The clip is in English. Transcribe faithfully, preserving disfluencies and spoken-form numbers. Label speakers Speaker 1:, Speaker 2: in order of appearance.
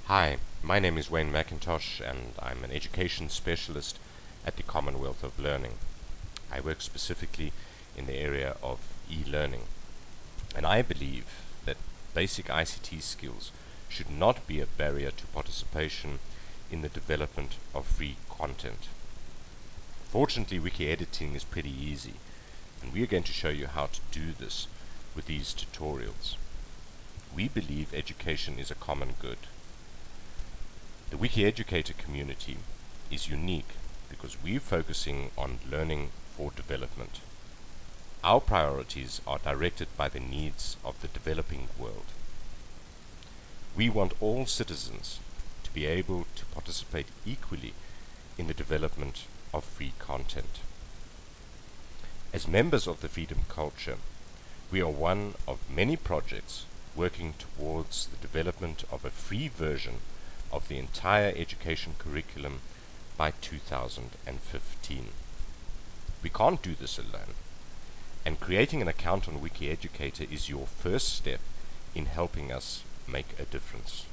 Speaker 1: Hi, my name is Wayne McIntosh and I'm an education specialist at the Commonwealth of Learning. I work specifically in the area of e-learning, and I believe that basic I C T skills should not be a barrier to participation in the development of free content. Fortunately, wiki editing is pretty easy, and we are going to show you how to do this with these tutorials. We believe education is a common good. The Wiki Educator community is unique because we're focusing on learning for development. Our priorities are directed by the needs of the developing world. We want all citizens to be able to participate equally in the development of free content. As members of the Freedom Culture, we are one of many projects working towards the development of a free version of the entire education curriculum by two thousand fifteen. We can't do this alone, and creating an account on Wiki Educator is your first step in helping us make a difference.